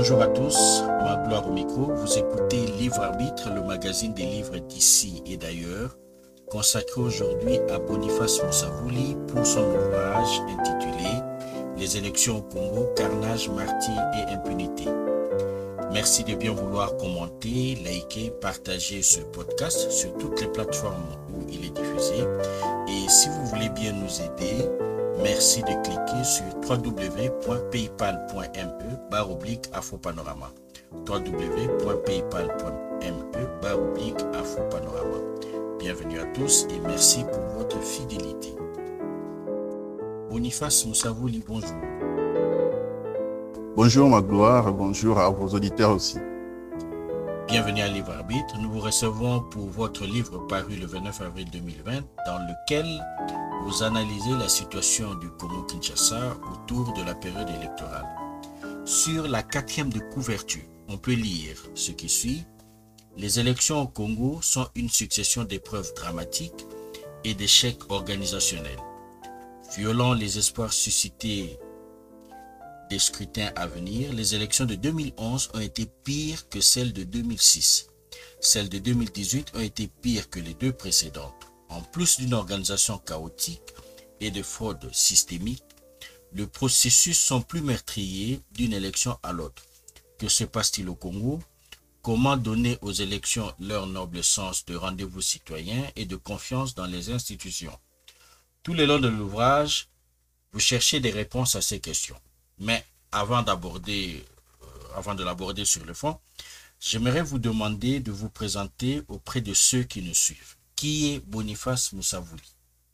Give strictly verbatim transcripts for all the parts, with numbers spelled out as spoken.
Bonjour à tous, ma gloire au micro. Vous écoutez Livre Arbitre, le magazine des livres d'ici et d'ailleurs, consacré aujourd'hui à Boniface Moussavouli pour son ouvrage intitulé Les élections au Congo, carnage, martyre et impunité. Merci de bien vouloir commenter, liker, partager ce podcast sur toutes les plateformes où il est diffusé. Et si vous voulez bien nous aider, merci de cliquer sur w w w point paypal point me barre oblique Afropanorama. w w w point paypal point me barre oblique Afropanorama. Bienvenue à tous et merci pour votre fidélité. Boniface Moussavouli, bonjour. Bonjour ma gloire, bonjour à vos auditeurs aussi. Bienvenue à Livre Arbitre. Nous vous recevons pour votre livre paru le vingt-neuf avril deux mille vingt, dans lequel vous analysez la situation du Congo-Kinshasa autour de la période électorale. Sur la quatrième de couverture, on peut lire ce qui suit. Les élections au Congo sont une succession d'épreuves dramatiques et d'échecs organisationnels. Violant les espoirs suscités des scrutins à venir, les élections de deux mille onze ont été pires que celles de deux mille six. Celles de deux mille dix-huit ont été pires que les deux précédentes. En plus d'une organisation chaotique et de fraude systémique, le processus sont plus meurtriers d'une élection à l'autre. Que se passe-t-il au Congo? Comment donner aux élections leur noble sens de rendez-vous citoyen et de confiance dans les institutions? Tout le long de l'ouvrage, vous cherchez des réponses à ces questions. Mais avant d'aborder, euh, avant de l'aborder sur le fond, j'aimerais vous demander de vous présenter auprès de ceux qui nous suivent. Qui est Boniface Moussavouli?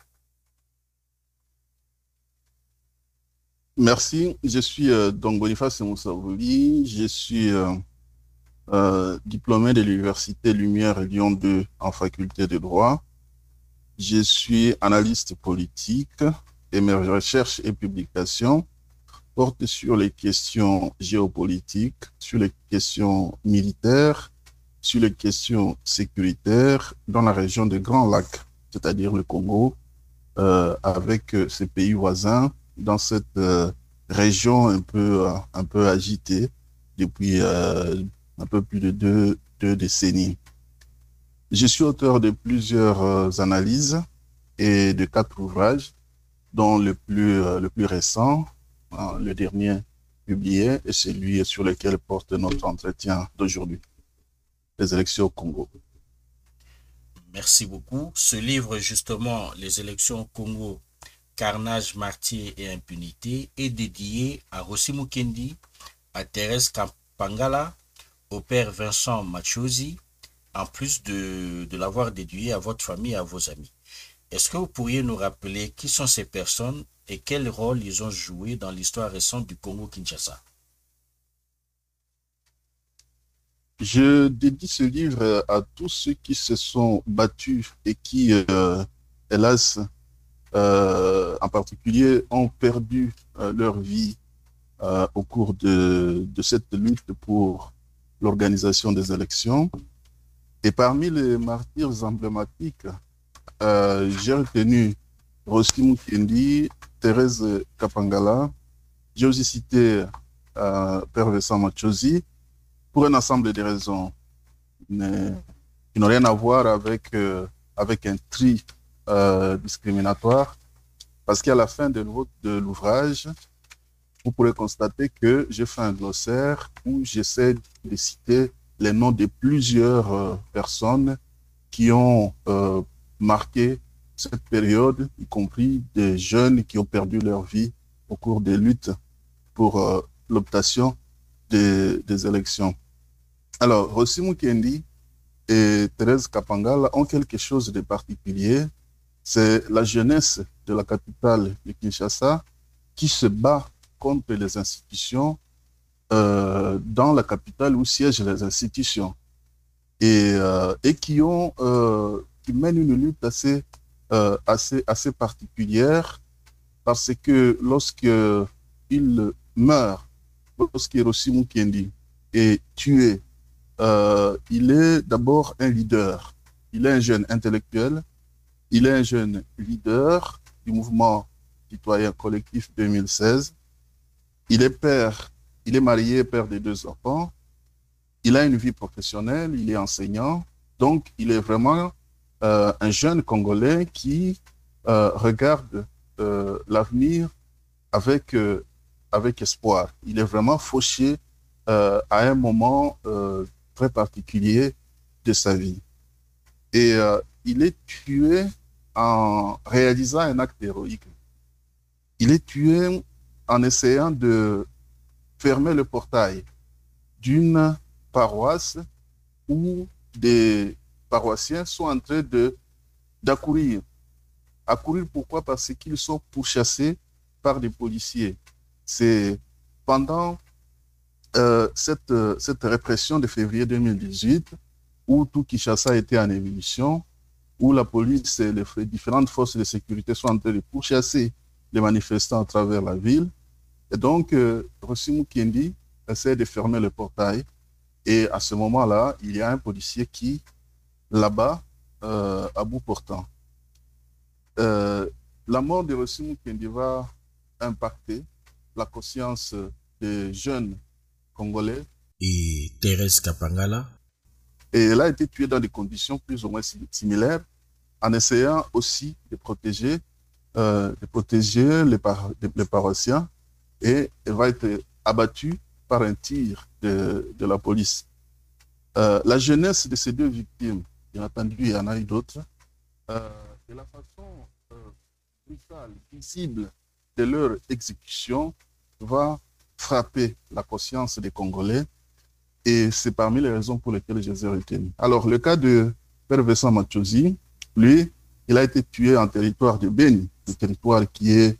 Merci, je suis euh, donc Boniface Moussavouli, je suis euh, euh, diplômé de l'Université Lumière Lyon deux en faculté de droit. Je suis analyste politique et mes recherches et publications portent sur les questions géopolitiques, sur les questions militaires, sur les questions sécuritaires dans la région des Grands Lacs, c'est-à-dire le Congo, euh, avec euh, ses pays voisins, dans cette euh, région un peu, euh, un peu agitée depuis euh, un peu plus de deux, deux décennies. Je suis auteur de plusieurs euh, analyses et de quatre ouvrages, dont le plus, euh, le plus récent, hein, le dernier publié, est celui sur lequel porte notre entretien d'aujourd'hui. Les élections au Congo. Merci beaucoup. Ce livre, justement, Les élections au Congo, carnage, martyre et impunité, est dédié à Rossi Mukendi, à Thérèse Kapangala, au père Vincent Machozi, en plus de, de l'avoir dédié à votre famille et à vos amis. Est-ce que vous pourriez nous rappeler qui sont ces personnes et quel rôle ils ont joué dans l'histoire récente du Congo-Kinshasa? Je dédie ce livre à tous ceux qui se sont battus et qui, euh, hélas, euh, en particulier, ont perdu euh, leur vie euh, au cours de, de cette lutte pour l'organisation des élections. Et parmi les martyrs emblématiques, euh, j'ai retenu Rossi Mukendi, Thérèse Kapangala, j'ai aussi cité euh, Père Vincent Machozi, pour un ensemble de raisons mais, qui n'ont rien à voir avec, euh, avec un tri euh, discriminatoire, parce qu'à la fin de l'ouvrage, vous pourrez constater que j'ai fait un glossaire où j'essaie de citer les noms de plusieurs euh, personnes qui ont euh, marqué cette période, y compris des jeunes qui ont perdu leur vie au cours des luttes pour euh, l'obtention des, des élections. Alors, Rossi Mukendi et Thérèse Kapangala ont quelque chose de particulier. C'est la jeunesse de la capitale de Kinshasa qui se bat contre les institutions euh, dans la capitale où siègent les institutions et, euh, et qui, ont, euh, qui mènent une lutte assez, euh, assez, assez particulière parce que lorsqu'il meurt, lorsque Rossi Mukendi est tué, euh, il est d'abord un leader. Il est un jeune intellectuel, il est un jeune leader du mouvement citoyen collectif deux mille seize. Il est père il est marié, père de deux enfants. Il a une vie professionnelle, il est enseignant. Donc, il est vraiment euh, un jeune Congolais qui euh, regarde euh, l'avenir avec, euh, avec espoir. Il est vraiment fauché euh, à un moment euh, très particulier de sa vie. Et euh, il est tué en réalisant un acte héroïque. Il est tué en essayant de fermer le portail d'une paroisse où des paroissiens sont en train de, d'accourir. Accourir pourquoi? Parce qu'ils sont pourchassés par des policiers. C'est pendant euh, cette, cette répression de février deux mille dix-huit où tout Kinshasa était en ébullition, où la police et les différentes forces de sécurité sont en train de pourchasser les manifestants à travers la ville. Et donc, euh, Rossi Mukendi essaie de fermer le portail. Et à ce moment-là, il y a un policier qui l'abat euh, à bout portant. Euh, la mort de Rossi Mukendi va impacter la conscience des jeunes Congolais. Et Thérèse Kapangala? Et elle a été tuée dans des conditions plus ou moins similaires, en essayant aussi de protéger, euh, de protéger les, par les paroissiens. Et elle va être abattue par un tir de, de la police. Euh, la jeunesse de ces deux victimes, bien entendu, il y en a eu d'autres, euh, de la façon euh, brutale, visible de leur exécution, va frapper la conscience des Congolais. Et c'est parmi les raisons pour lesquelles je les ai retenus. Alors, le cas de Père Vincent Machozi, lui, il a été tué en territoire de Beni, un territoire qui est,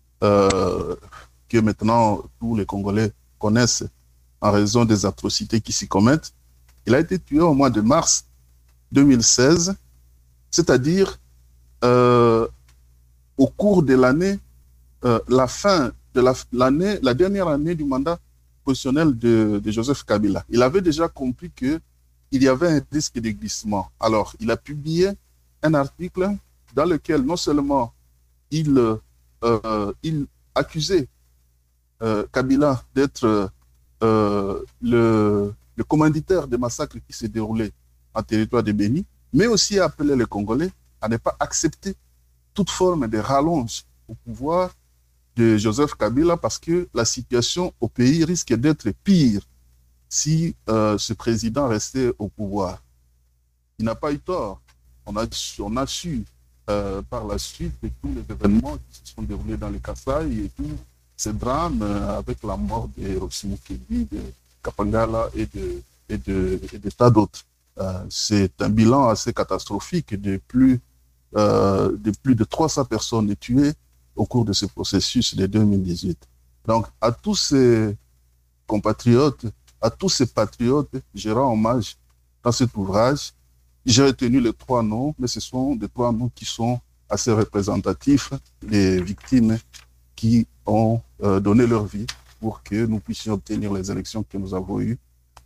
euh, que maintenant tous les Congolais connaissent en raison des atrocités qui s'y commettent. Il a été tué au mois de mars deux mille seize, c'est-à-dire euh, au cours de l'année, euh, la fin de l'année, la, la dernière année du mandat constitutionnel de, de Joseph Kabila. Il avait déjà compris qu'il y avait un risque de glissement. Alors, il a publié un article dans lequel non seulement il, euh, il accusait euh, Kabila d'être euh, le, le commanditaire des massacres qui s'est déroulé en territoire de Béni, mais aussi appelait les Congolais à ne pas accepter toute forme de rallonge au pouvoir de Joseph Kabila parce que la situation au pays risque d'être pire si euh, ce président restait au pouvoir. Il n'a pas eu tort. On a, on a su euh, par la suite de tous les événements qui se sont déroulés dans le Kasaï et tous ces drames euh, avec la mort de Rossi Mukendi, de Kapangala et de, et de, et de tas d'autres. Euh, c'est un bilan assez catastrophique de plus, euh, de plus de trois cents personnes tuées au cours de ce processus de deux mille dix-huit. Donc, à tous ces compatriotes, à tous ces patriotes, je rends hommage dans cet ouvrage. J'ai retenu les trois noms, mais ce sont des trois noms qui sont assez représentatifs des victimes qui ont euh, donné leur vie pour que nous puissions obtenir les élections que nous avons eues.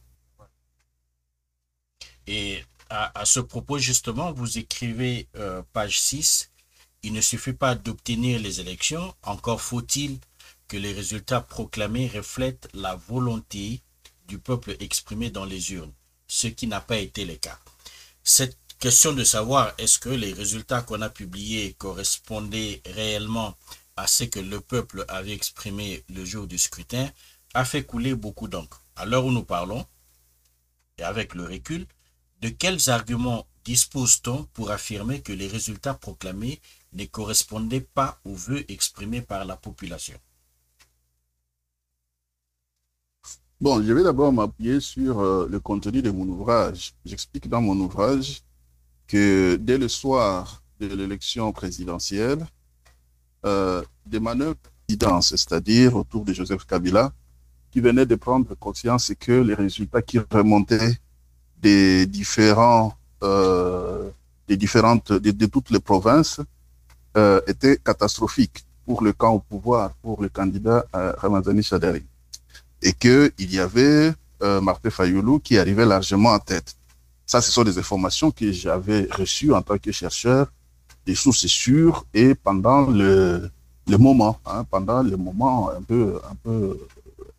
Et à, à ce propos, justement, vous écrivez euh, page six, il ne suffit pas d'obtenir les élections, encore faut-il que les résultats proclamés reflètent la volonté du peuple exprimée dans les urnes, ce qui n'a pas été le cas. Cette question de savoir est-ce que les résultats qu'on a publiés correspondaient réellement à ce que le peuple avait exprimé le jour du scrutin a fait couler beaucoup d'encre. À l'heure où nous parlons, et avec le recul, de quels arguments dispose-t-on pour affirmer que les résultats proclamés ne correspondaient pas aux vœux exprimés par la population? Bon, je vais d'abord m'appuyer sur euh, le contenu de mon ouvrage. J'explique dans mon ouvrage que dès le soir de l'élection présidentielle, euh, des manœuvres d'évidence, c'est-à-dire autour de Joseph Kabila, qui venait de prendre conscience que les résultats qui remontaient des différents, euh, des différentes, de, de toutes les provinces euh, étaient catastrophiques pour le camp au pouvoir, pour le candidat euh, Ramazani Chadari. Et qu'il y avait euh, Martin Fayoulou qui arrivait largement en tête. Ça, ce sont des informations que j'avais reçues en tant que chercheur, des sources sûres et pendant le, le moment, hein, pendant le moment un peu, un peu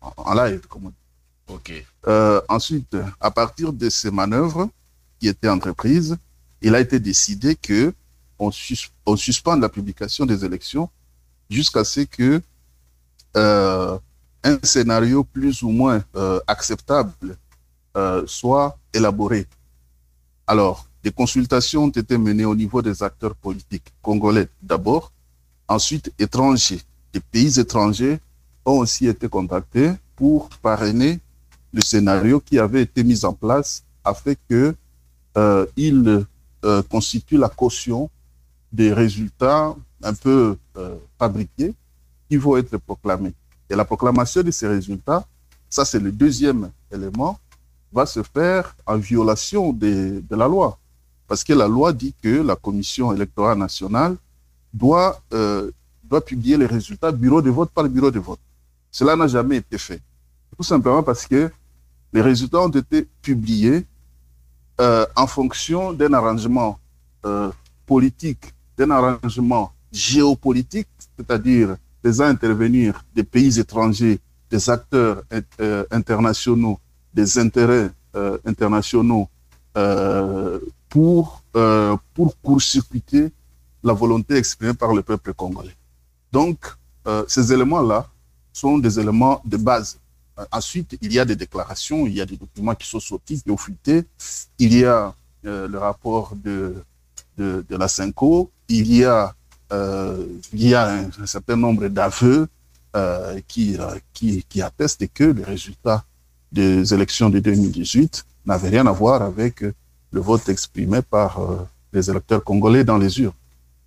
en, en live, comme on dit. Ok. Euh, ensuite, à partir de ces manœuvres qui étaient entreprises, il a été décidé que on, sus on suspende la publication des élections jusqu'à ce que euh, un scénario plus ou moins euh, acceptable euh, soit élaboré. Alors, des consultations ont été menées au niveau des acteurs politiques congolais d'abord, ensuite étrangers. Des pays étrangers ont aussi été contactés pour parrainer le scénario qui avait été mis en place afin que euh, il euh, constitue la caution des résultats un peu euh, fabriqués qui vont être proclamés. Et la proclamation de ces résultats, ça c'est le deuxième élément, va se faire en violation de, de la loi. Parce que la loi dit que la Commission électorale nationale doit, euh, doit publier les résultats bureau de vote par bureau de vote. Cela n'a jamais été fait. Tout simplement parce que les résultats ont été publiés euh, en fonction d'un arrangement euh, politique, d'un arrangement géopolitique, c'est-à-dire faisant intervenir des pays étrangers, des acteurs euh, internationaux, des intérêts euh, internationaux euh, pour, euh, pour court-circuiter la volonté exprimée par le peuple congolais. Donc, euh, ces éléments-là sont des éléments de base. Euh, ensuite, il y a des déclarations, il y a des documents qui sont sortis, qui ont fuité. Il y a euh, le rapport de, de, de la Cinco, il y a, euh, il y a un, un certain nombre d'aveux euh, qui, euh, qui, qui attestent que les résultats des élections de deux mille dix-huit n'avaient rien à voir avec le vote exprimé par euh, les électeurs congolais dans les urnes.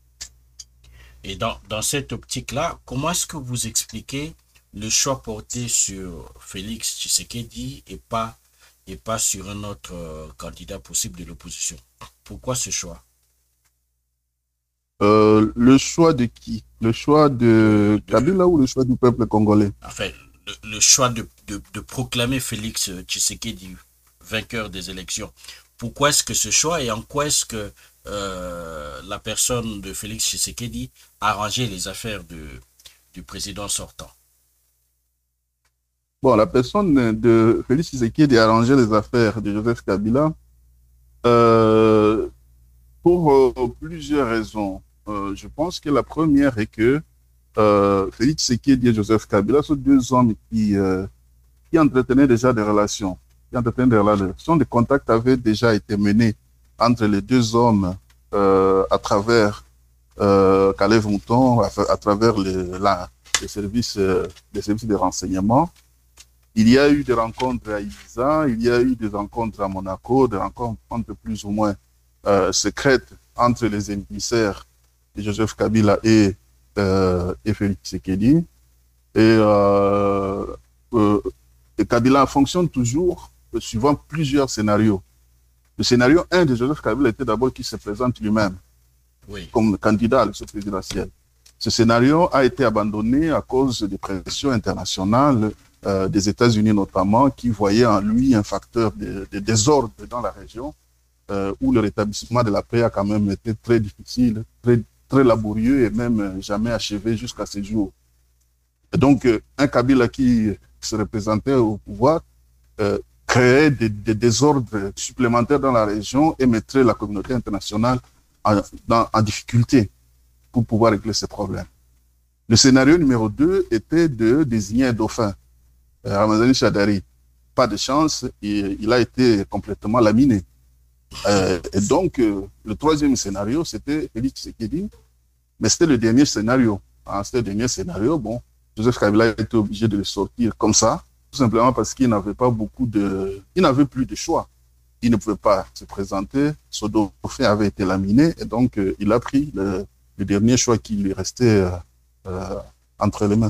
Et dans, dans cette optique-là, comment est-ce que vous expliquez le choix porté sur Félix Tshisekedi et pas, et pas sur un autre euh, candidat possible de l'opposition? Pourquoi ce choix? Euh, le choix de qui? Le choix de, de Kabila ou le choix du peuple congolais? Enfin, le, le choix de, de, de proclamer Félix Tshisekedi vainqueur des élections. Pourquoi est-ce que ce choix et en quoi est-ce que euh, la personne de Félix Tshisekedi a arrangé les affaires de, du président sortant? Bon, la personne de Félix Tshisekedi a arrangé les affaires de Joseph Kabila euh, pour euh, plusieurs raisons. Euh, je pense que la première est que euh, Félix Tshisekedi et Joseph Kabila sont deux hommes qui, euh, qui entretenaient déjà des relations. Qui entretenaient des relations. Des contacts avaient déjà été menés entre les deux hommes euh, à travers euh, Kalev Mouton, à, à travers les, la, les, services, euh, les services de renseignement. Il y a eu des rencontres à Ibiza, il y a eu des rencontres à Monaco, des rencontres plus ou moins euh, secrètes entre les émissaires de Joseph Kabila et, euh, et Félix Tshisekedi. Et, euh, euh, et Kabila fonctionne toujours suivant plusieurs scénarios. Le scénario un de Joseph Kabila était d'abord qu'il se présente lui-même oui. comme candidat à l'élection présidentielle. Ce scénario a été abandonné à cause des pressions internationales euh, des États-Unis notamment, qui voyaient en lui un facteur de, de désordre dans la région, euh, où le rétablissement de la paix a quand même été très difficile, très, très laborieux et même jamais achevé jusqu'à ce jour. Et donc, euh, un Kabila qui se représentait au pouvoir euh, créait des, des désordres supplémentaires dans la région et mettrait la communauté internationale en, dans, en difficulté pour pouvoir régler ces problèmes. Le scénario numéro deux était de désigner un dauphin, euh, Ramazani Chadari. Pas de chance, il, il a été complètement laminé. Euh, et donc, euh, le troisième scénario, c'était Félix Tshisekedi, mais c'était le dernier scénario. Hein, c'était le dernier scénario. Bon, Joseph Kabila a été obligé de le sortir comme ça, tout simplement parce qu'il n'avait pas beaucoup de... Il n'avait plus de choix. Il ne pouvait pas se présenter. Son dauphin avait été laminé, et donc euh, il a pris le, le dernier choix qui lui restait euh, euh, entre les mains.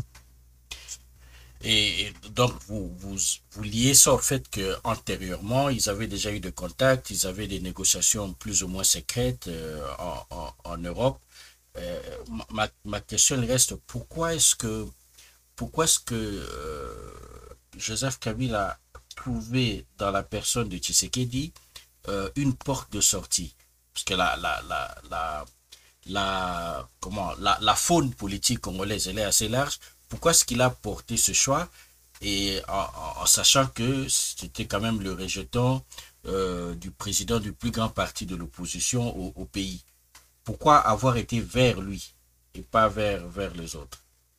Et donc, vous, vous, vous liez ça au fait qu'antérieurement, ils avaient déjà eu des contacts, ils avaient des négociations plus ou moins secrètes euh, en, en, en Europe. Euh, ma, ma question reste, pourquoi est-ce que, pourquoi est-ce que euh, Joseph Kabila a trouvé dans la personne de Tshisekedi euh, une porte de sortie? Parce que la, la, la, la, la, comment, la, la faune politique congolaise, elle est assez large. Pourquoi est-ce qu'il a porté ce choix et en, en- en sachant que c'était quand même le rejeton euh, du président du plus grand parti de l'opposition au, au pays. Pourquoi avoir été vers lui et pas vers, vers les autres?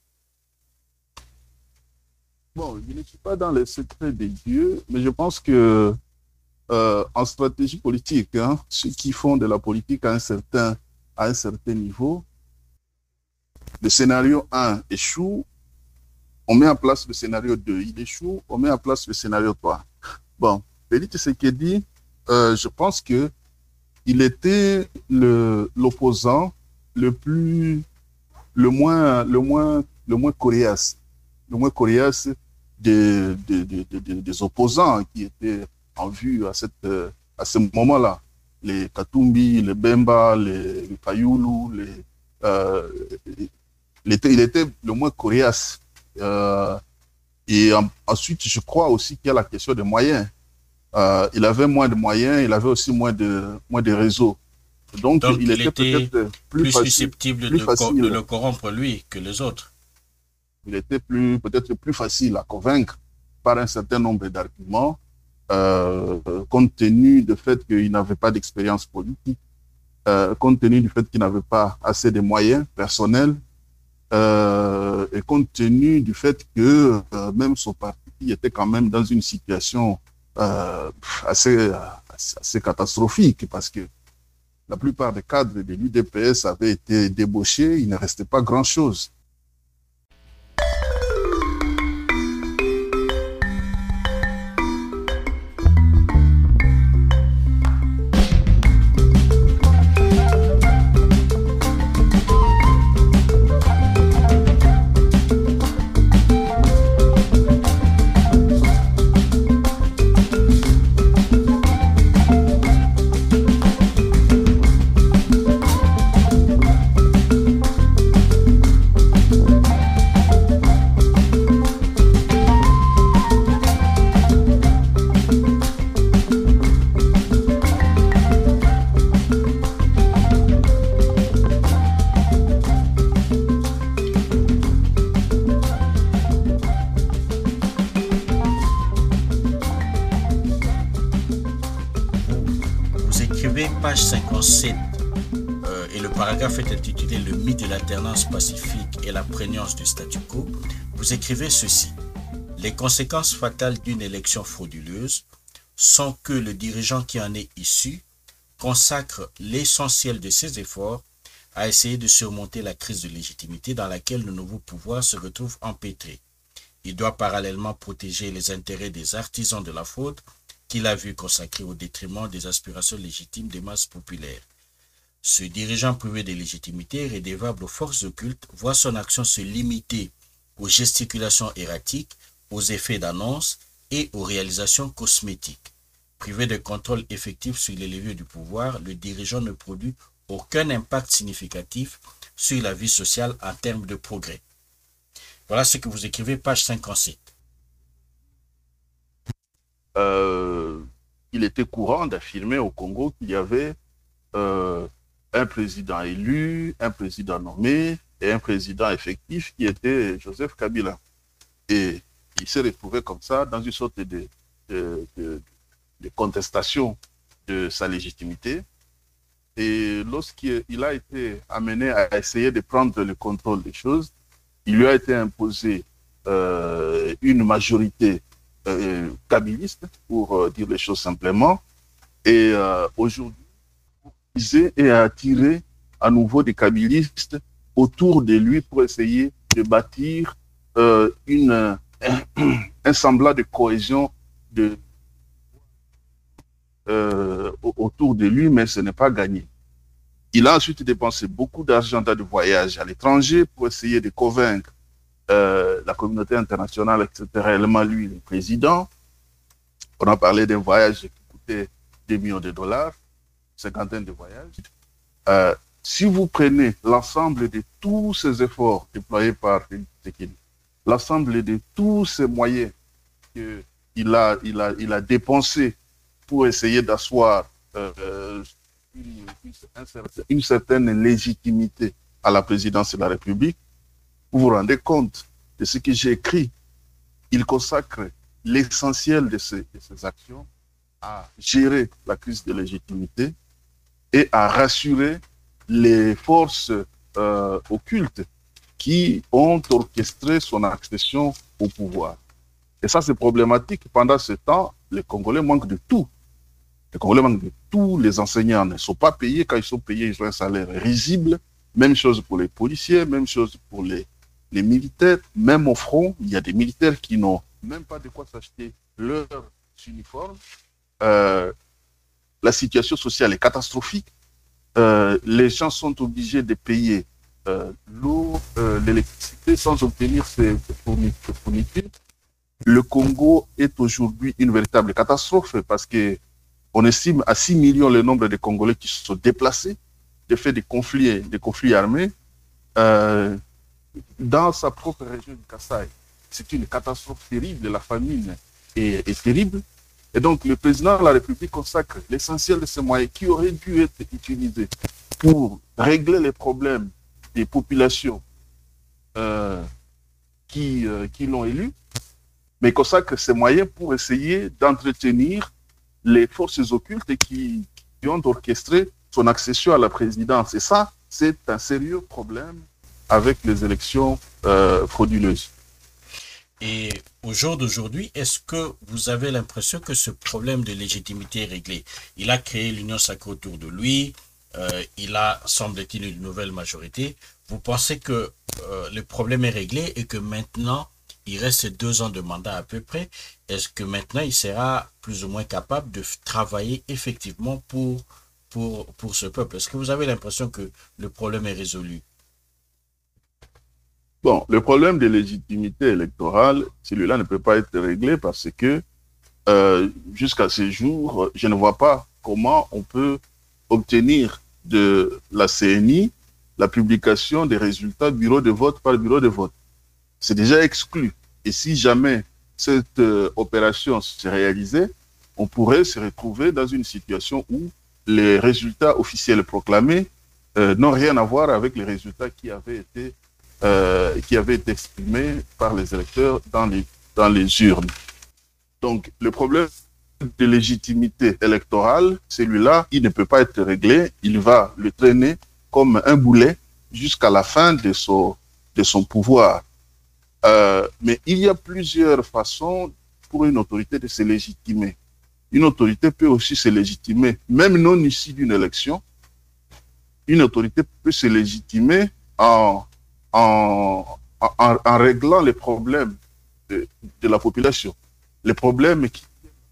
Bon, je ne suis pas dans les secrets des dieux, mais je pense que euh, en stratégie politique, hein, ceux qui font de la politique à un certain, à un certain niveau, le scénario un échoue, on met en place le scénario deux, il échoue, on met en place le scénario trois. Bon, Félix Tshisekedi, euh, je pense que il était le l'opposant le plus, le moins, le moins, le moins coriace, le moins coriace des, des, des, des, des opposants qui étaient en vue à, cette, à ce moment-là. Les Katumbi, les Bemba, les, les Payoulou, les, euh, il, était, il était le moins coriace. Euh, et en, ensuite, je crois aussi qu'il y a la question des moyens. Euh, il avait moins de moyens, il avait aussi moins de, moins de réseaux. Donc, Donc, il il était était peut-être plus plus facile, susceptible plus de, de facile le corrompre lui que les autres. il était plus, peut-être plus facile à convaincre par un certain nombre d'arguments, euh, compte tenu du fait qu'il n'avait pas d'expérience politique, euh, compte tenu du fait qu'il n'avait pas assez de moyens personnels, euh, et compte tenu du fait que euh, même son parti était quand même dans une situation euh, assez, assez, assez catastrophique, parce que la plupart des cadres de l'U D P S avaient été débauchés, il ne restait pas grand-chose. Vous écrivez page cinquante-sept euh, et le paragraphe est intitulé Le mythe de l'alternance pacifique et la prégnance du statu quo. Vous écrivez ceci. Les conséquences fatales d'une élection frauduleuse sont que le dirigeant qui en est issu consacre l'essentiel de ses efforts à essayer de surmonter la crise de légitimité dans laquelle le nouveau pouvoir se retrouve empêtré. Il doit parallèlement protéger les intérêts des artisans de la fraude qu'il a vu consacrés au détriment des aspirations légitimes des masses populaires. Ce dirigeant privé de légitimité, rédévable aux forces occultes, voit son action se limiter aux gesticulations erratiques, aux effets d'annonce et aux réalisations cosmétiques. Privé de contrôle effectif sur les leviers du pouvoir, le dirigeant ne produit aucun impact significatif sur la vie sociale en termes de progrès. Voilà ce que vous écrivez, page cinquante-sept. Euh, il était courant d'affirmer au Congo qu'il y avait euh, un président élu, un président nommé et un président effectif qui était Joseph Kabila. Et il s'est retrouvé comme ça dans une sorte de, de, de, de contestation de sa légitimité. Et lorsqu'il a été amené à essayer de prendre le contrôle des choses, il lui a été imposé euh, une majorité euh, kabiliste, pour euh, dire les choses simplement. Et euh, aujourd'hui, et a attiré à nouveau des kabilistes autour de lui pour essayer de bâtir euh, une, un, un semblant de cohésion de, euh, autour de lui, mais ce n'est pas gagné. Il a ensuite dépensé beaucoup d'argent dans des voyages à l'étranger pour essayer de convaincre euh, la communauté internationale, et cetera, réellement lui, le président. On a parlé d'un voyage qui coûtait des millions de dollars, cinquantaine de voyages. Euh, si vous prenez l'ensemble de tous ces efforts déployés par Tshisekedi, l'ensemble de tous ces moyens qu'il a, il a, il a dépensés pour essayer d'asseoir euh, une, une certaine légitimité à la présidence de la République, vous vous rendez compte de ce que j'ai écrit il consacre l'essentiel de ses, de ses actions à gérer la crise de légitimité et à rassurer les forces euh, occultes qui ont orchestré son accession au pouvoir. Et ça, c'est problématique. Pendant ce temps, les Congolais manquent de tout. Les Congolais manquent de tout. Les enseignants ne sont pas payés. Quand ils sont payés, ils ont un salaire risible. Même chose pour les policiers, même chose pour les, les militaires. Même au front, il y a des militaires qui n'ont même pas de quoi s'acheter leur uniforme. Euh, la situation sociale est catastrophique. Euh, les gens sont obligés de payer euh, l'eau, euh, l'électricité sans obtenir ces, ces fournitures. Le Congo est aujourd'hui une véritable catastrophe parce que on estime à six millions le nombre de Congolais qui se sont déplacés du fait des conflits, des conflits armés. Euh, dans sa propre région du Kasaï, c'est une catastrophe terrible, la famine est, est terrible. Et donc, le président de la République consacre l'essentiel de ces moyens qui auraient dû être utilisés pour régler les problèmes des populations euh, qui, euh, qui l'ont élu, mais consacre ces moyens pour essayer d'entretenir les forces occultes qui, qui ont orchestré son accession à la présidence. Et ça, c'est un sérieux problème avec les élections euh, frauduleuses. Et au jour d'aujourd'hui, est-ce que vous avez l'impression que ce problème de légitimité est réglé? Il a créé l'Union sacrée autour de lui, euh, il a, semble-t-il, une nouvelle majorité. Vous pensez que euh, le problème est réglé et que maintenant, il reste deux ans de mandat à peu près. Est-ce que maintenant, il sera plus ou moins capable de travailler effectivement pour, pour, pour ce peuple? Est-ce que vous avez l'impression que le problème est résolu? Bon, le problème de légitimité électorale, celui-là ne peut pas être réglé parce que euh, jusqu'à ce jour, je ne vois pas comment on peut obtenir de la C N I la publication des résultats bureau de vote par bureau de vote. C'est déjà exclu. Et si jamais cette euh, opération se réalisait, on pourrait se retrouver dans une situation où les résultats officiels proclamés euh, n'ont rien à voir avec les résultats qui avaient été, euh, qui avaient été exprimés par les électeurs dans les, dans les urnes. Donc, le problème de légitimité électorale, celui-là, il ne peut pas être réglé. Il va le traîner comme un boulet jusqu'à la fin de son, de son pouvoir. Euh, mais il y a plusieurs façons pour une autorité de se légitimer. Une autorité peut aussi se légitimer, même non issue d'une élection. Une autorité peut se légitimer en, en, en, en réglant les problèmes de, de la population. Les problèmes qui...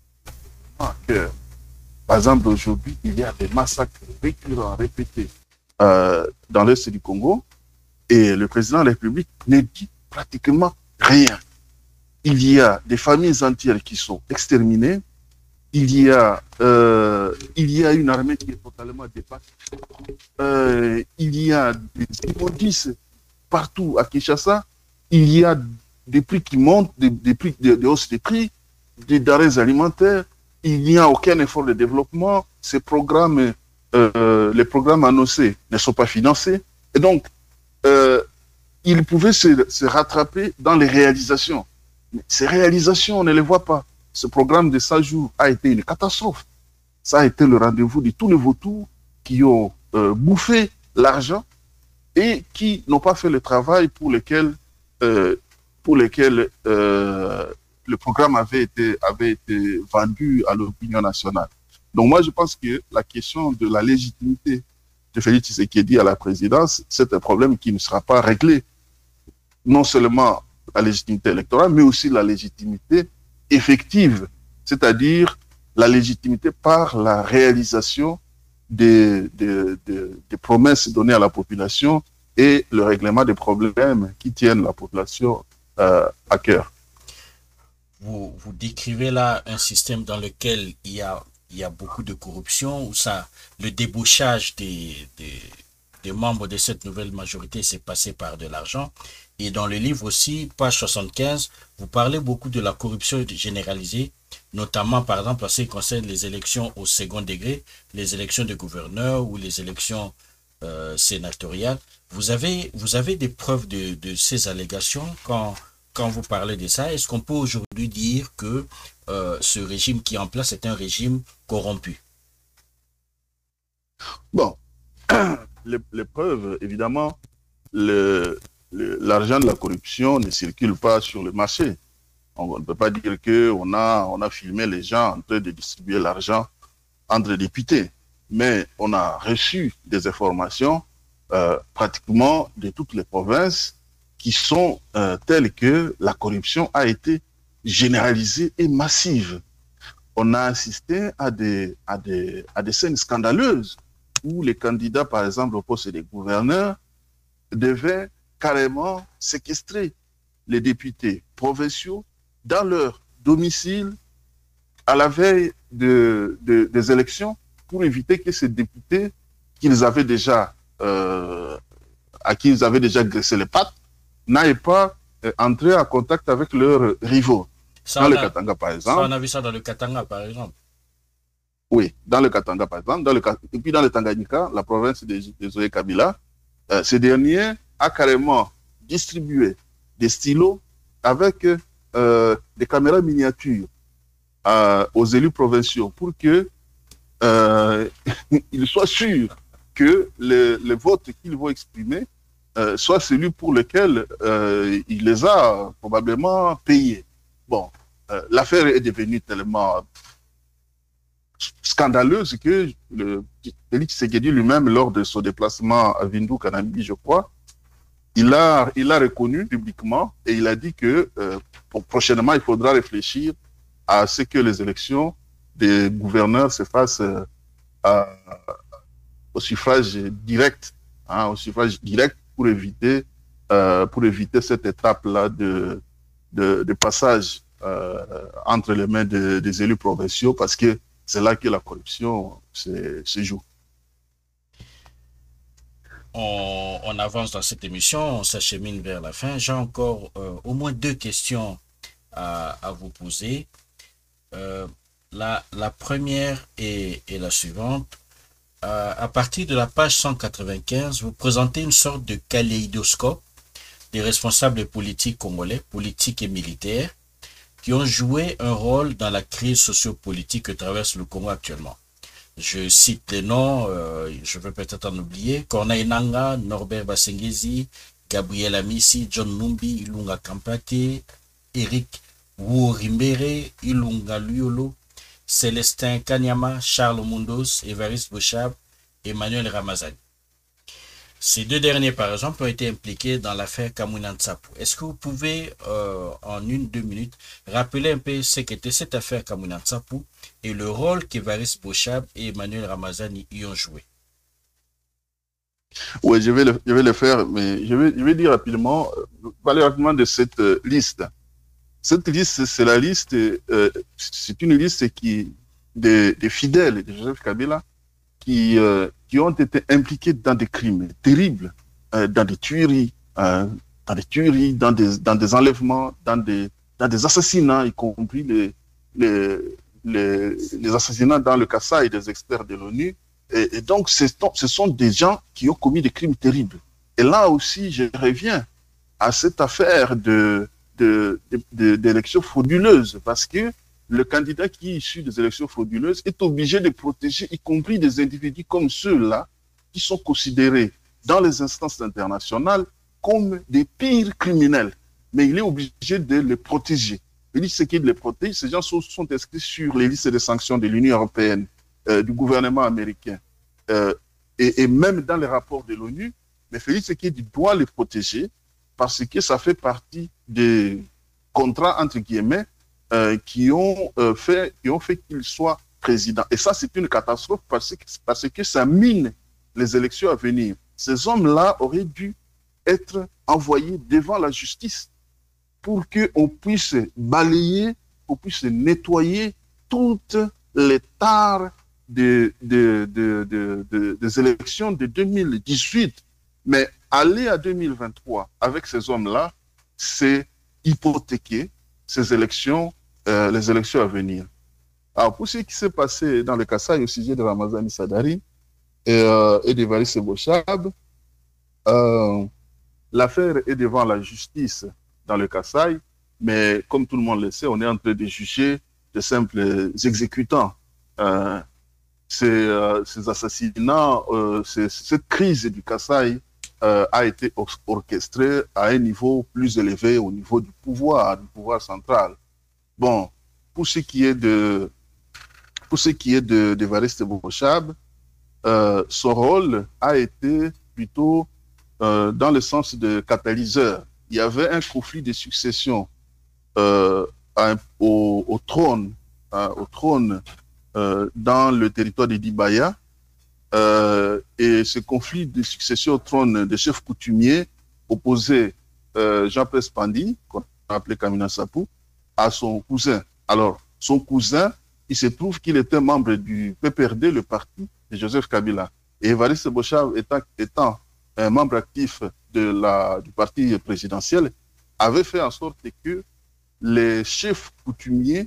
Que, par exemple, aujourd'hui, il y a des massacres récurrents, répétés euh, dans l'Est du Congo, et le président de la République ne dit pratiquement rien. Il y a des familles entières qui sont exterminées, il y a, euh, il y a une armée qui est totalement dépassée, euh, il y a des immondices partout à Kinshasa, il y a des prix qui montent, des, des prix de, de hausse des prix, des denrées alimentaires, il n'y a aucun effort de développement, ces programmes, euh, les programmes annoncés ne sont pas financés, et donc, euh, il pouvait se, se rattraper dans les réalisations. Mais ces réalisations, on ne les voit pas. Ce programme de cent jours a été une catastrophe. Ça a été le rendez-vous de tous les vautours qui ont euh, bouffé l'argent et qui n'ont pas fait le travail pour lequel, euh, pour lequel euh, le programme avait été, avait été vendu à l'opinion nationale. Donc moi, je pense que la question de la légitimité de Félix Tshisekedi à la présidence, c'est un problème qui ne sera pas réglé. Non seulement la légitimité électorale, mais aussi la légitimité effective, c'est-à-dire la légitimité par la réalisation des, des, des, des promesses données à la population et le règlement des problèmes qui tiennent la population euh, à cœur. Vous, vous décrivez là un système dans lequel il y a, il y a beaucoup de corruption, où ça, le débauchage des, des, des membres de cette nouvelle majorité s'est passé par de l'argent. Et dans le livre aussi, page soixante-quinze, vous parlez beaucoup de la corruption généralisée, notamment par exemple en ce qui concerne les élections au second degré, les élections de gouverneurs ou les élections euh, sénatoriales. Vous avez, vous avez des preuves de, de ces allégations quand quand vous parlez de ça, est-ce qu'on peut aujourd'hui dire que euh, ce régime qui est en place est un régime corrompu? Bon, les, les preuves, évidemment, le, le, l'argent de la corruption ne circule pas sur le marché. On ne peut pas dire qu'on a, on a filmé les gens en train de distribuer l'argent entre députés. Mais on a reçu des informations euh, pratiquement de toutes les provinces qui sont euh, telles que la corruption a été généralisée et massive. On a assisté à des, à des, à des scènes scandaleuses où les candidats, par exemple, au poste des gouverneurs, devaient carrément séquestrer les députés provinciaux dans leur domicile à la veille de, de, des élections pour éviter que ces députés qu'ils avaient déjà, euh, à qui ils avaient déjà graissé les pattes n'aillent pas euh, entrer en contact avec leurs rivaux. Ça, dans le a, Katanga, par exemple. Ça, on a vu ça dans le Katanga, par exemple. Oui, dans le Katanga, par exemple. Dans le, et puis dans le Tanganyika, la province de, de Zoé Kabila, euh, ce dernier a carrément distribué des stylos avec euh, des caméras miniatures euh, aux élus provinciaux pour que euh, ils soient sûrs que le, le vote qu'ils vont exprimer euh, soit celui pour lequel euh, il les a probablement payés. Bon, euh, l'affaire est devenue tellement scandaleuse que le Félix Tshisekedi lui-même, lors de son déplacement à Windhoek, en Namibie, je crois, il a, il a reconnu publiquement et il a dit que euh, prochainement, il faudra réfléchir à ce que les élections des gouverneurs se fassent euh, à, au suffrage direct, hein, au suffrage direct pour éviter, euh, pour éviter cette étape-là de, de, de passage euh, entre les mains de, des élus provinciaux, parce que c'est là que la corruption se, se joue. On, on avance dans cette émission, on s'achemine vers la fin. J'ai encore euh, au moins deux questions à, à vous poser. Euh, la, la première est, est la suivante. Euh, à partir de la page cent quatre-vingt-quinze, vous présentez une sorte de kaléidoscope des responsables politiques congolais, politiques et militaires, qui ont joué un rôle dans la crise sociopolitique que traverse le Congo actuellement. Je cite les noms, euh, je vais peut-être en oublier: Corneille Nangaa, Norbert Basengezi, Gabriel Amissi, John Numbi, Ilunga Kampate, Eric Wourimbere, Ilunga Luyolo, Célestin Kanyama, Charles Mundos, Évariste Bochab, Emmanuel Ramazani. Ces deux derniers, par exemple, ont été impliqués dans l'affaire Kamwina Nsapu. Est-ce que vous pouvez, euh, en une, deux minutes, rappeler un peu ce qu'était cette affaire Kamwina Nsapu et le rôle qu'Évariste Bochab et Emmanuel Ramazani y ont joué? Oui, je vais le, je vais le faire, mais je vais, je vais dire rapidement, parler rapidement de cette euh, liste. Cette liste, c'est la liste, euh, c'est une liste qui des, des fidèles de Joseph Kabila qui, euh, qui ont été impliqués dans des crimes terribles, euh, dans des tueries, euh, dans des tueries, dans des, dans des enlèvements, dans des, dans des assassinats, y compris les, les, les, les assassinats dans le Kasaï des experts de l'ONU. Et, et donc, ce sont des gens qui ont commis des crimes terribles. Et là aussi, je reviens à cette affaire de De, de, d'élections frauduleuses, parce que le candidat qui est issu des élections frauduleuses est obligé de protéger, y compris des individus comme ceux-là, qui sont considérés dans les instances internationales comme des pires criminels. Mais il est obligé de les protéger. Il dit ce qu'il les protège. Ces gens sont, sont inscrits sur les listes de sanctions de l'Union européenne, euh, du gouvernement américain, euh, et, et même dans les rapports de l'ONU. Mais Félix Tshisekedi doit les protéger, parce que ça fait partie des contrats, entre guillemets, euh, qui ont euh, fait, qui ont fait qu'il soit président. Et ça, c'est une catastrophe parce que, parce que ça mine les élections à venir. Ces hommes-là auraient dû être envoyés devant la justice pour qu'on puisse balayer, qu'on puisse nettoyer toutes les tares de, de, de, de, de, des élections de deux mille dix-huit. Mais aller à deux mille vingt-trois avec ces hommes-là, c'est hypothéquer ces élections, euh, les élections à venir. Alors, pour ce qui s'est passé dans le Kasaï au sujet de Ramazani Sadari et, euh, et d'Évariste Bochab, euh, l'affaire est devant la justice dans le Kasaï, mais comme tout le monde le sait, on est en train de juger de simples exécutants. Euh, ces, euh, ces assassinats, euh, ces, cette crise du Kasaï euh, a été orchestrée à un niveau plus élevé, au niveau du pouvoir, du pouvoir central. Bon, pour ce qui est de, pour ce qui est de, d'Évariste Bobochab, euh, son rôle a été plutôt euh, dans le sens de catalyseur. Il y avait un conflit de succession euh, à, au, au trône, à, au trône euh, dans le territoire de Dibaya. Euh, et ce conflit de succession au trône des chefs coutumiers opposait euh, Jean-Pierre Pandi, qu'on a appelé Kamina Sapou, à son cousin. Alors, son cousin, il se trouve qu'il était membre du P P R D, le parti de Joseph Kabila. Et Évariste Bobochab, étant, étant un membre actif de la, du parti présidentiel, avait fait en sorte que les chefs coutumiers,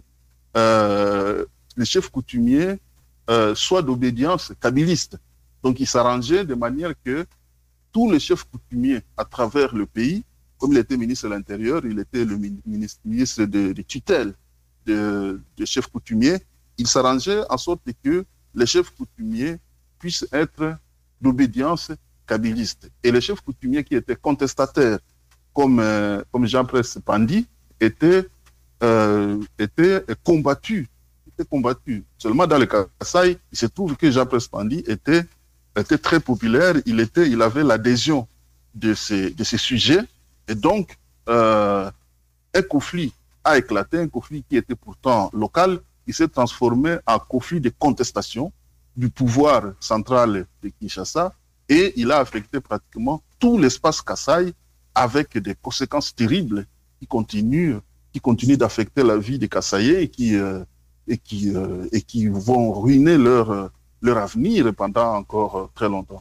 euh, les chefs coutumiers euh, soient d'obédience kabiliste. Donc, il s'arrangeait de manière que tous les chefs coutumiers à travers le pays, comme il était ministre de l'Intérieur, il était le ministre, ministre de, de tutelle des de chefs coutumiers, il s'arrangeait en sorte que les chefs coutumiers puissent être d'obédience kabiliste. Et les chefs coutumiers qui étaient contestataires, comme, euh, comme Jean-Pierre Pandi, étaient, euh, étaient combattus. Étaient combattus. Seulement dans le Kasaï, il se trouve que Jean-Pierre Pandi était, était très populaire, il, était, il avait l'adhésion de ces, de ces sujets, et donc euh, un conflit a éclaté, un conflit qui était pourtant local, il s'est transformé en conflit de contestation du pouvoir central de Kinshasa, et il a affecté pratiquement tout l'espace Kasaï avec des conséquences terribles qui continuent, qui continuent d'affecter la vie des Kasaïens et qui, euh, et qui, euh, et qui vont ruiner leur, leur avenir pendant encore très longtemps.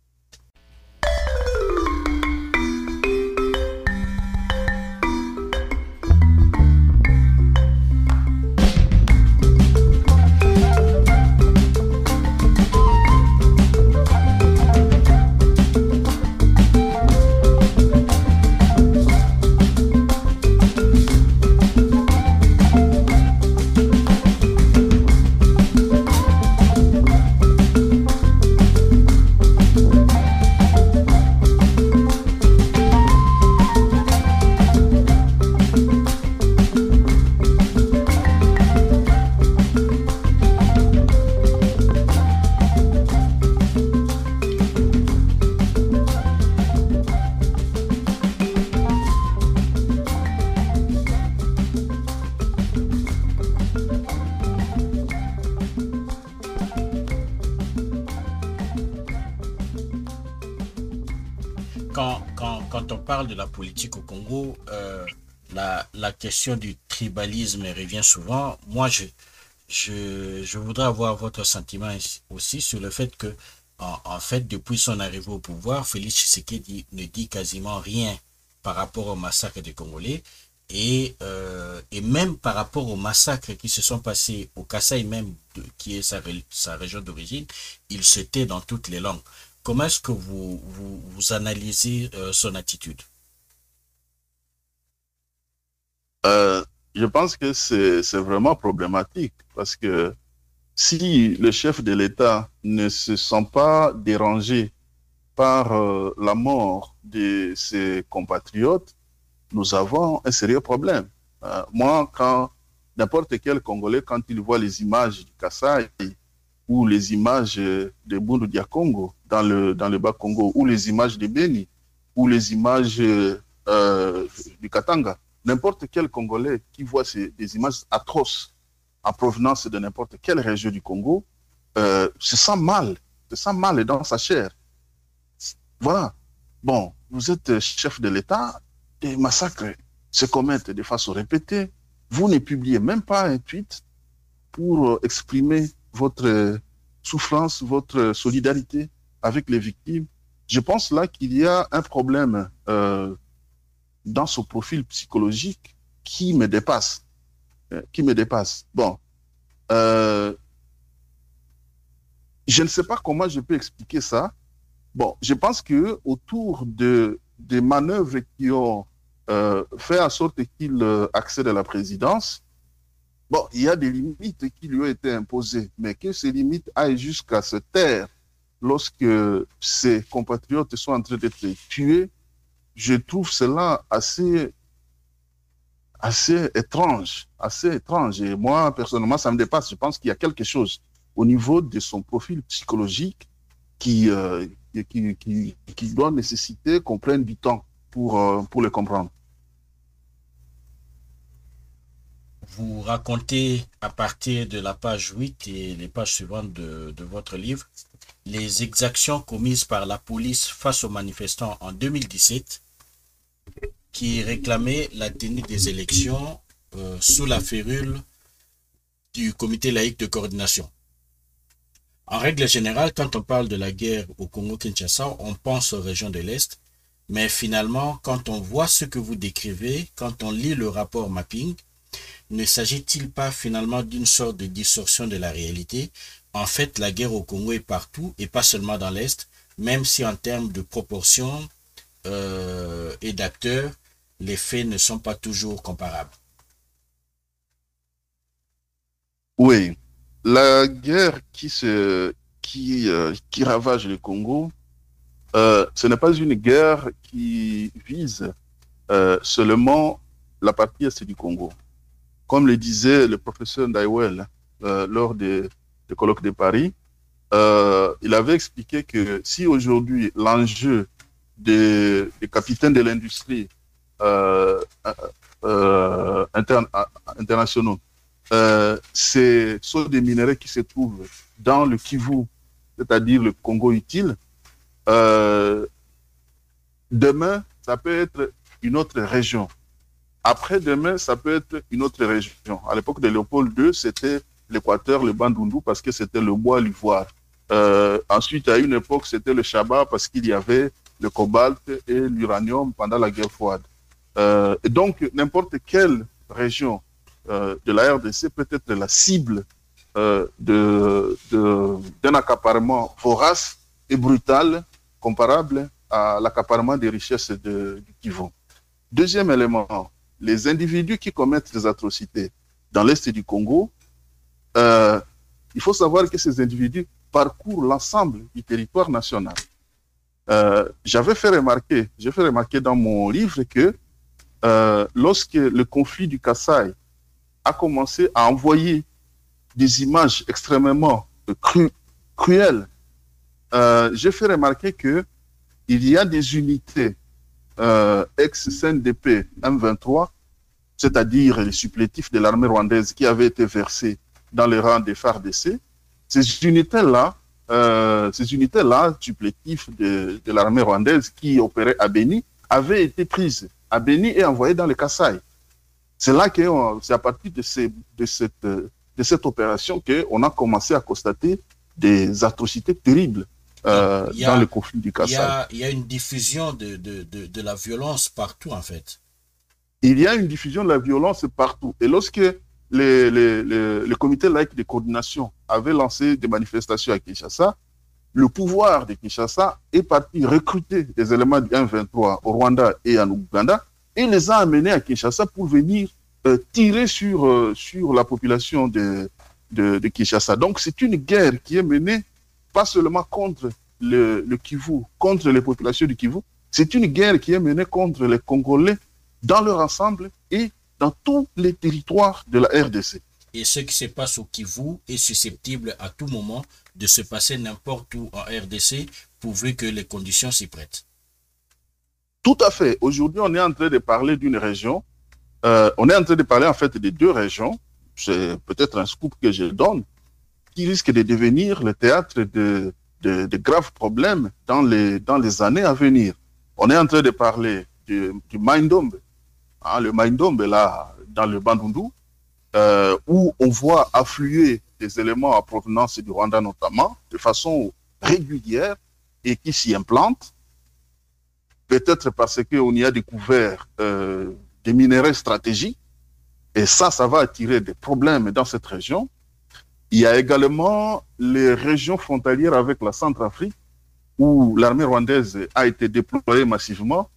Quand, quand, quand on parle de la politique au Congo, euh, la, la question du tribalisme revient souvent. Moi, je, je, je voudrais avoir votre sentiment aussi sur le fait que, en, en fait, depuis son arrivée au pouvoir, Félix Tshisekedi ne dit quasiment rien par rapport au massacre des Congolais et, euh, et même par rapport aux massacres qui se sont passés au Kasaï même, de, qui est sa, sa région d'origine, il se tait dans toutes les langues. Comment est-ce que vous, vous, vous analysez euh, son attitude? euh, Je pense que c'est vraiment problématique parce que si le chef de l'État ne se sent pas dérangé par euh, la mort de ses compatriotes, nous avons un sérieux problème. Euh, moi, quand n'importe quel Congolais, quand il voit les images du Kasaï, ou les images de Bundu Dia Congo dans le, dans le Bas-Congo, ou les images de Beni, ou les images euh, du Katanga. N'importe quel Congolais qui voit ces, des images atroces en provenance de n'importe quelle région du Congo euh, se sent mal, se sent mal dans sa chair. Voilà. Bon, vous êtes chef de l'État, des massacres se commettent de façon répétée. Vous ne publiez même pas un tweet pour exprimer votre souffrance, votre solidarité avec les victimes. Je pense là qu'il y a un problème euh, dans son profil psychologique qui me dépasse. Euh, qui me dépasse. Bon. Euh, je ne sais pas comment je peux expliquer ça. Bon, je pense que autour de des manœuvres qui ont euh, fait en sorte qu'il euh, accède à la présidence. Bon, il y a des limites qui lui ont été imposées, mais que ces limites aillent jusqu'à se taire lorsque ses compatriotes sont en train d'être tués, je trouve cela assez, assez étrange, assez étrange. Et moi, personnellement, ça me dépasse. Je pense qu'il y a quelque chose au niveau de son profil psychologique qui, euh, qui, qui, qui doit nécessiter qu'on prenne du temps pour, euh, pour le comprendre. Vous racontez à partir de la page huit et les pages suivantes de, de votre livre les exactions commises par la police face aux manifestants en deux mille dix-sept qui réclamaient la tenue des élections euh, sous la férule du comité laïque de coordination. En règle générale, quand on parle de la guerre au Congo-Kinshasa, on pense aux régions de l'Est, mais finalement, quand on voit ce que vous décrivez, quand on lit le rapport mapping, ne s'agit-il pas finalement d'une sorte de distorsion de la réalité? En fait, la guerre au Congo est partout et pas seulement dans l'Est, même si en termes de proportion euh, et d'acteurs, les faits ne sont pas toujours comparables. Oui, la guerre qui, se, qui, euh, qui ravage le Congo, euh, ce n'est pas une guerre qui vise euh, seulement la partie est du Congo. Comme le disait le professeur Ndaiwel euh, lors des, des colloques de Paris, euh, il avait expliqué que si aujourd'hui l'enjeu des, des capitaines de l'industrie euh, euh, interne, internationaux, euh, ce sont des minéraux qui se trouvent dans le Kivu, c'est-à-dire le Congo utile, euh, demain, ça peut être une autre région. Après-demain, ça peut être une autre région. À l'époque de Léopold deux, c'était l'Équateur, le Bandundu, parce que c'était le bois, l'ivoire. Euh, ensuite, à une époque, c'était le Chaba, parce qu'il y avait le cobalt et l'uranium pendant la guerre froide. Euh, et donc, n'importe quelle région euh, de la R D C peut être la cible euh, de, de, d'un accaparement vorace et brutal, comparable à l'accaparement des richesses de, du Kivu. Deuxième élément, les individus qui commettent des atrocités dans l'Est du Congo, euh, il faut savoir que ces individus parcourent l'ensemble du territoire national. Euh, j'avais fait remarquer, j'ai fait remarquer dans mon livre que euh, lorsque le conflit du Kasaï a commencé à envoyer des images extrêmement cru, cruelles, euh, j'ai fait remarquer que il y a des unités Euh, ex-C N D P M vingt-trois, c'est-à-dire les supplétifs de l'armée rwandaise qui avaient été versés dans les rangs des F A R D C. Ces unités-là, euh, ces unités-là, supplétifs de, de l'armée rwandaise qui opéraient à Beni, avaient été prises à Beni et envoyées dans le Kasaï. C'est là que c'est à partir de, ces, de, cette, de cette opération qu'on a commencé à constater des atrocités terribles. Euh, a, dans le conflit du Kasaï. Il y, y a une diffusion de, de, de, de la violence partout, en fait. Il y a une diffusion de la violence partout. Et lorsque les, les, les, le comité laïque de coordination avait lancé des manifestations à Kinshasa, le pouvoir de Kinshasa est parti recruter des éléments du M vingt-trois au Rwanda et en Ouganda et les a amenés à Kinshasa pour venir euh, tirer sur, euh, sur la population de, de, de Kinshasa. Donc c'est une guerre qui est menée pas seulement contre le, le Kivu, contre les populations du Kivu, c'est une guerre qui est menée contre les Congolais dans leur ensemble et dans tous les territoires de la R D C. Et ce qui se passe au Kivu est susceptible à tout moment de se passer n'importe où en R D C, pourvu que les conditions s'y prêtent. Tout à fait. Aujourd'hui, on est en train de parler d'une région. Euh, on est en train de parler en fait des deux régions. C'est peut-être un scoop que je donne, qui risque de devenir le théâtre de, de, de graves problèmes dans les, dans les années à venir. On est en train de parler du, du Maïndombe, hein, le Maïndombe là, dans le Bandundu, euh, où on voit affluer des éléments à provenance du Rwanda notamment, de façon régulière, et qui s'y implantent, peut-être parce qu'on y a découvert euh, des minéraux stratégiques, et ça, ça va attirer des problèmes dans cette région. Il y a également les régions frontalières avec la Centrafrique, où l'armée rwandaise a été déployée massivement.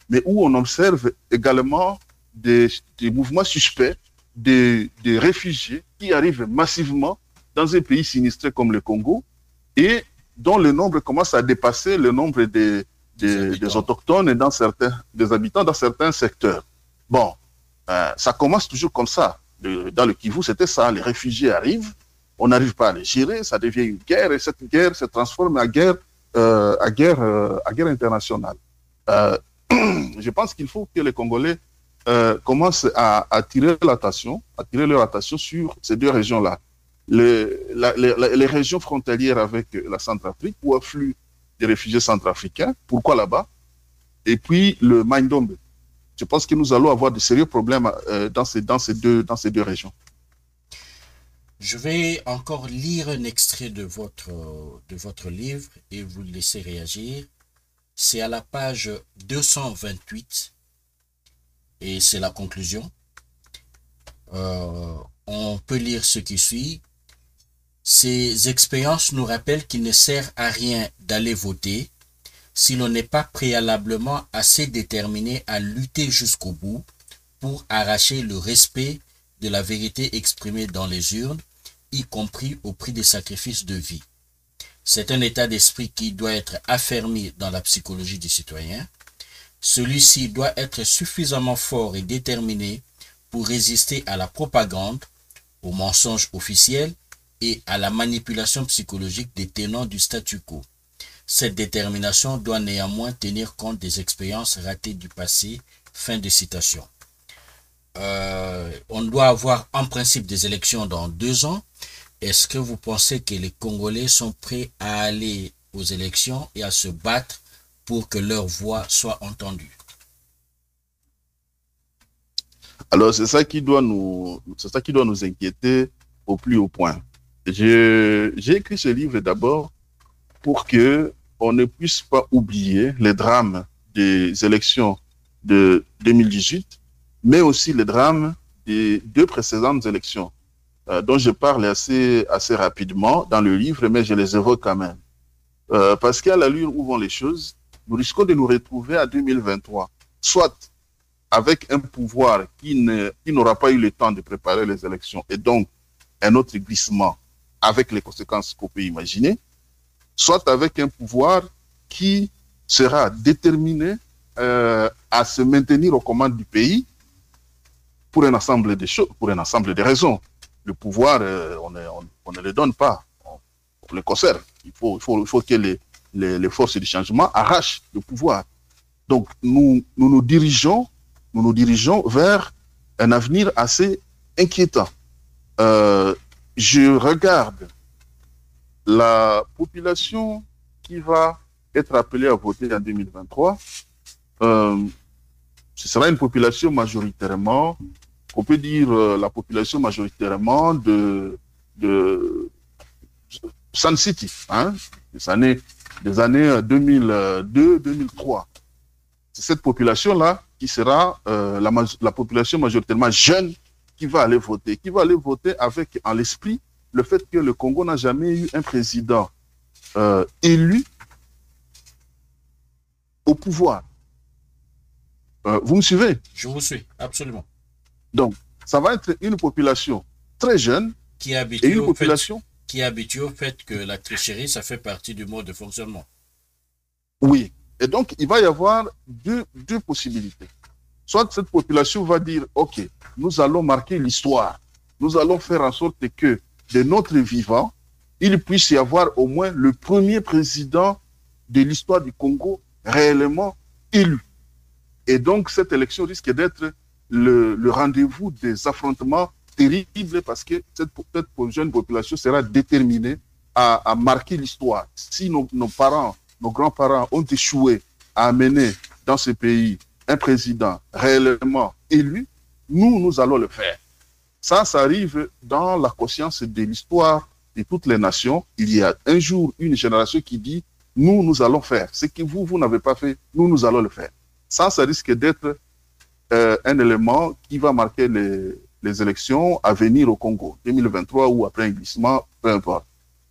mais où on observe également des, des mouvements suspects, des, des réfugiés qui arrivent massivement dans un pays sinistré comme le Congo et dont le nombre commence à dépasser le nombre des, des, des autochtones et dans certains, des habitants dans certains secteurs. Bon, euh, ça commence toujours comme ça. Le, dans le Kivu, c'était ça, les réfugiés arrivent, on n'arrive pas à les gérer, ça devient une guerre et cette guerre se transforme en guerre, euh, à guerre, euh, à guerre internationale. Euh, je pense qu'il faut que les Congolais euh, commencent à attirer l'attention, attirer leur attention sur ces deux régions-là. Les, la, les, les régions frontalières avec la Centrafrique, où affluent des réfugiés centrafricains, pourquoi là-bas? Et puis le Maïndombe. Je pense que nous allons avoir de sérieux problèmes euh, dans, ces, dans, ces deux, dans ces deux régions. Je vais encore lire un extrait de votre, de votre livre et vous laisser réagir. C'est à la page deux cent vingt-huit et c'est la conclusion. Euh, on peut lire ce qui suit. Ces expériences nous rappellent qu'il ne sert à rien d'aller voter si l'on n'est pas préalablement assez déterminé à lutter jusqu'au bout pour arracher le respect de la vérité exprimée dans les urnes, y compris au prix des sacrifices de vie. C'est un état d'esprit qui doit être affermi dans la psychologie du citoyen. Celui-ci doit être suffisamment fort et déterminé pour résister à la propagande, aux mensonges officiels et à la manipulation psychologique des tenants du statu quo. Cette détermination doit néanmoins tenir compte des expériences ratées du passé. Fin de citation. Euh, on doit avoir en principe des élections dans deux ans. Est-ce que vous pensez que les Congolais sont prêts à aller aux élections et à se battre pour que leur voix soit entendue? Alors, c'est ça qui doit nous, c'est ça qui doit nous inquiéter au plus haut point. J'ai écrit ce livre d'abord pour que on ne puisse pas oublier les drames des élections de deux mille dix-huit, mais aussi les drames des deux précédentes élections, euh, dont je parle assez, assez rapidement dans le livre, mais je les évoque quand même. Euh, parce qu'à l'allure où vont les choses, nous risquons de nous retrouver à deux mille vingt-trois, soit avec un pouvoir qui ne, qui n'aura pas eu le temps de préparer les élections, et donc un autre glissement avec les conséquences qu'on peut imaginer, soit avec un pouvoir qui sera déterminé euh, à se maintenir aux commandes du pays pour un ensemble de choses, pour un ensemble de raisons. Le pouvoir, euh, on, est, on, on ne le donne pas, on, on le conserve. Il faut, il faut, il faut que les, les, les forces du changement arrachent le pouvoir. Donc, nous nous, nous dirigeons, nous nous dirigeons vers un avenir assez inquiétant. Euh, je regarde la population qui va être appelée à voter en deux mille vingt-trois, euh, ce sera une population majoritairement, on peut dire euh, la population majoritairement de, de Sun City, hein, des années, des années deux mille deux deux mille trois. C'est cette population-là qui sera euh, la, la population majoritairement jeune qui va aller voter, qui va aller voter avec en l'esprit le fait que le Congo n'a jamais eu un président euh, élu au pouvoir. Euh, vous me suivez? Je vous suis, absolument. Donc, ça va être une population très jeune qui est et habituée une au population... fait, qui est habituée au fait que la tricherie, ça fait partie du mode de fonctionnement. Oui. Et donc, il va y avoir deux, deux possibilités. Soit cette population va dire, OK, nous allons marquer l'histoire. Nous allons faire en sorte que de notre vivant, il puisse y avoir au moins le premier président de l'histoire du Congo réellement élu. Et donc, cette élection risque d'être le, le rendez-vous des affrontements terribles parce que cette, cette jeune population sera déterminée à, à marquer l'histoire. Si nos, nos parents, nos grands-parents ont échoué à amener dans ce pays un président réellement élu, nous, nous allons le faire. Ça, ça arrive dans la conscience de l'histoire de toutes les nations. Il y a un jour une génération qui dit, nous, nous allons faire. Ce que vous, vous n'avez pas fait, nous, nous allons le faire. Ça, ça risque d'être euh, un élément qui va marquer les, les élections à venir au Congo, deux mille vingt-trois ou après un glissement, peu importe.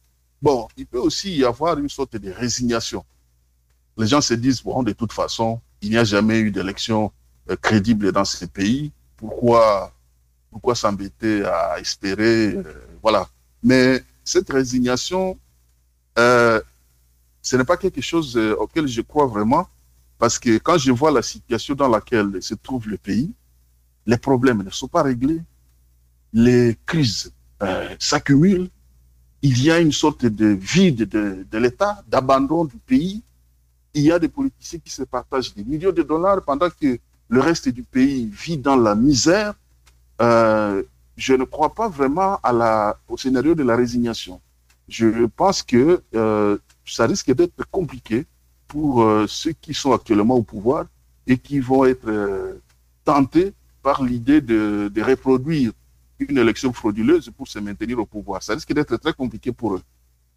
Bon, il peut aussi y avoir une sorte de résignation. Les gens se disent, bon, de toute façon, il n'y a jamais eu d'élection euh, crédible dans ces pays. Pourquoi, pourquoi s'embêter à espérer euh, voilà. Mais cette résignation, euh, ce n'est pas quelque chose euh, auquel je crois vraiment, parce que quand je vois la situation dans laquelle se trouve le pays, les problèmes ne sont pas réglés, les crises euh, s'accumulent, il y a une sorte de vide de, de l'État, d'abandon du pays. Il y a des politiciens qui se partagent des millions de dollars pendant que le reste du pays vit dans la misère. Euh, je ne crois pas vraiment à la, au scénario de la résignation. Je pense que euh, ça risque d'être compliqué pour euh, ceux qui sont actuellement au pouvoir et qui vont être euh, tentés par l'idée de, de reproduire une élection frauduleuse pour se maintenir au pouvoir. Ça risque d'être très compliqué pour eux.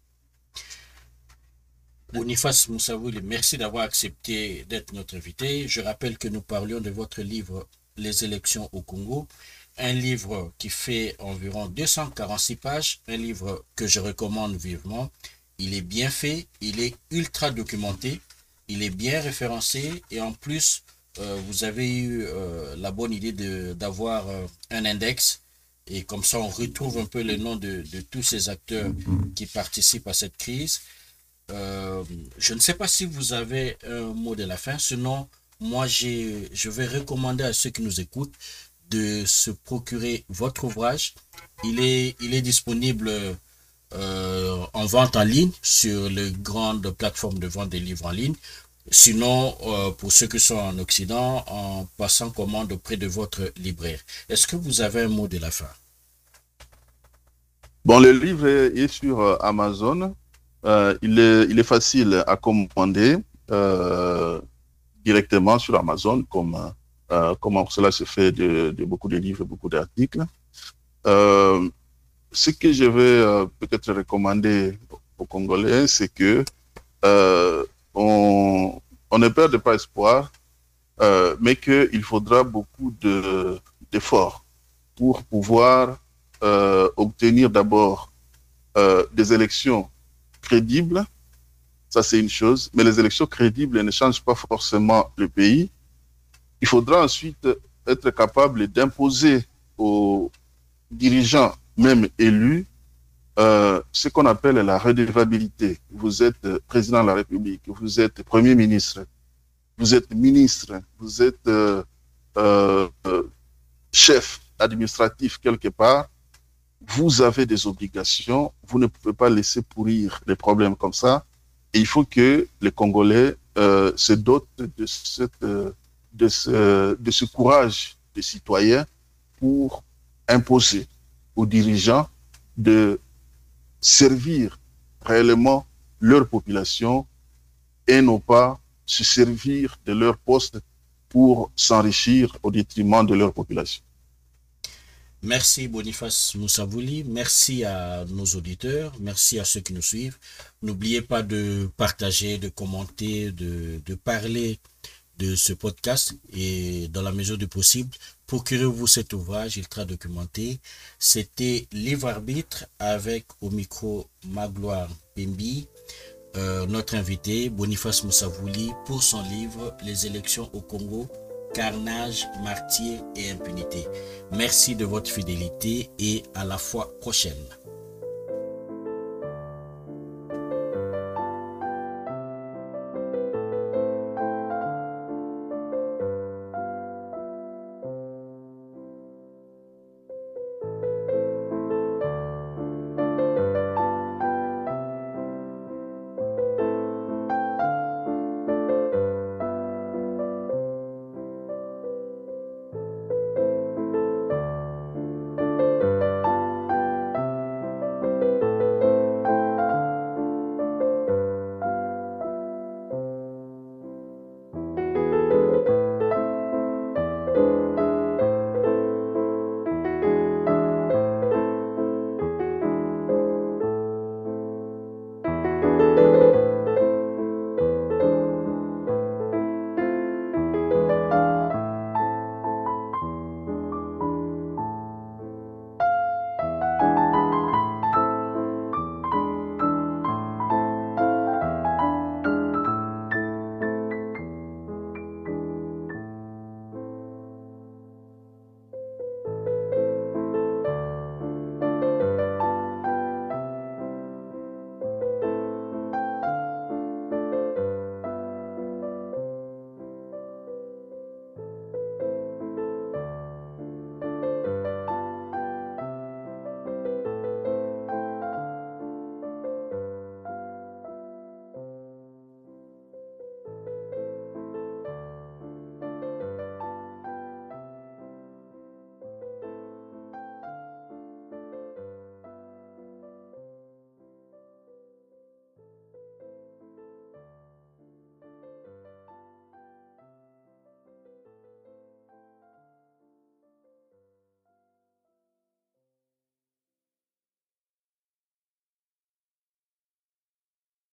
Boniface Moussaouli, merci d'avoir accepté d'être notre invité. Je rappelle que nous parlions de votre livre Les élections au Congo, un livre qui fait environ deux cent quarante-six pages, un livre que je recommande vivement. Il est bien fait, il est ultra documenté, il est bien référencé et en plus, euh, vous avez eu euh, la bonne idée de, d'avoir euh, un index. Et comme ça, on retrouve un peu les noms de, de tous ces acteurs qui participent à cette crise. Euh, je ne sais pas si vous avez un mot de la fin. Sinon, moi, j'ai, je vais recommander à ceux qui nous écoutent de se procurer votre ouvrage. Il est, il est disponible euh, en vente en ligne sur les grandes plateformes de vente des livres en ligne. Sinon, euh, pour ceux qui sont en Occident, en passant commande auprès de votre libraire. Est-ce que vous avez un mot de la fin? Bon, le livre est, est sur euh, Amazon. Euh, il, est, il est facile à commander euh, directement sur Amazon, comme, euh, comme cela se fait de, de beaucoup de livres, beaucoup d'articles. Euh, ce que je vais euh, peut-être recommander aux Congolais, c'est que euh, on, on ne perd pas espoir, euh, mais qu'il faudra beaucoup de, d'efforts pour pouvoir euh, obtenir d'abord euh, des élections crédibles. Ça, c'est une chose. Mais les élections crédibles ne changent pas forcément le pays. Il faudra ensuite être capable d'imposer aux dirigeants, même élus, euh, ce qu'on appelle la redevabilité. Vous êtes président de la République, vous êtes premier ministre, vous êtes ministre, vous êtes euh, euh, chef administratif quelque part. Vous avez des obligations, vous ne pouvez pas laisser pourrir les problèmes comme ça. Et il faut que les Congolais euh, se dotent de, cette, euh, de, ce, de ce courage des citoyens pour imposer aux dirigeants de servir réellement leur population et non pas se servir de leur poste pour s'enrichir au détriment de leur population. Merci Boniface Moussaouli, merci à nos auditeurs, merci à ceux qui nous suivent. N'oubliez pas de partager, de commenter, de, de parler de ce podcast et dans la mesure du possible, procurez-vous cet ouvrage ultra documenté. C'était Livre Arbitre avec au micro Magloire Pembi, euh, notre invité Boniface Moussaouli pour son livre Les élections au Congo. Carnage, martyr et impunité. Merci de votre fidélité et à la fois prochaine.